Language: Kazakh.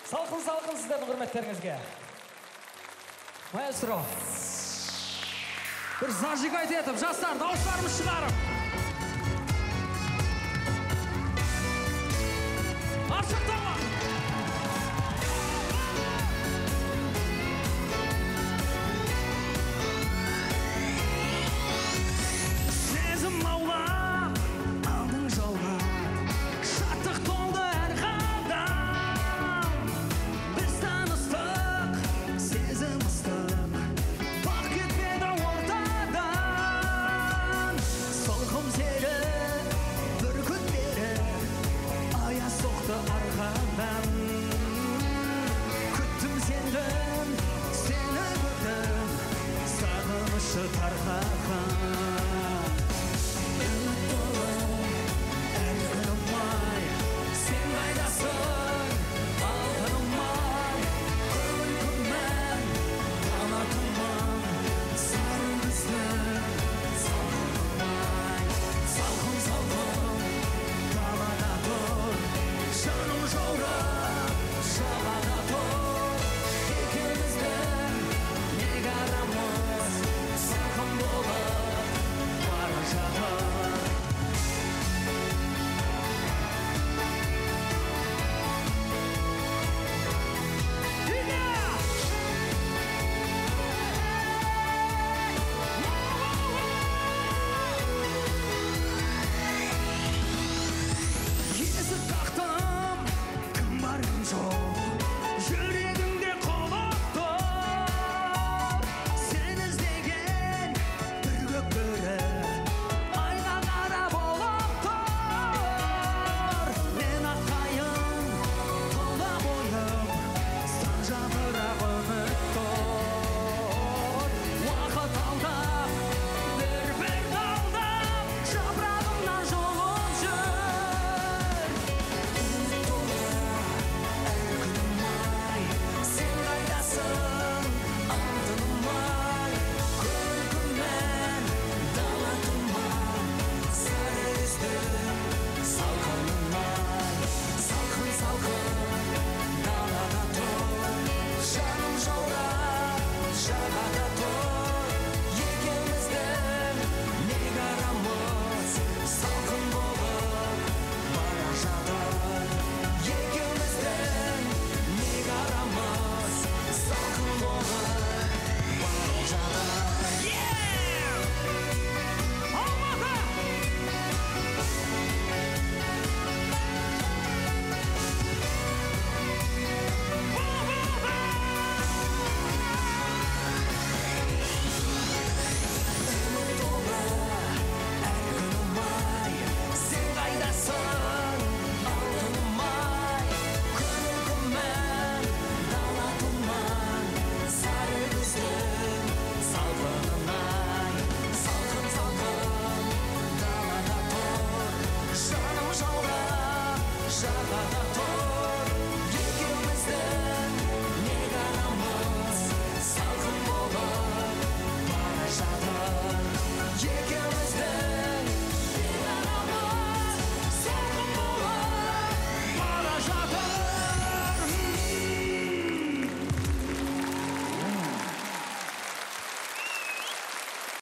Салқын сіздердің құрметтеріңізге. Маэстро. Бір зажигать етіп, жастар, дауыстарымыз шығарып. Аршықтама! Сезім аулап, алдың жолға, шаттық толды әр қадам. Біз таныстық, сезім ыстық, бақ кетпеді ортадан. Солқым сері, бүркіт бері, ая соқты арқадан. Күттім сендім, сені күттім, сағынышы тарқаған. Шағада тұр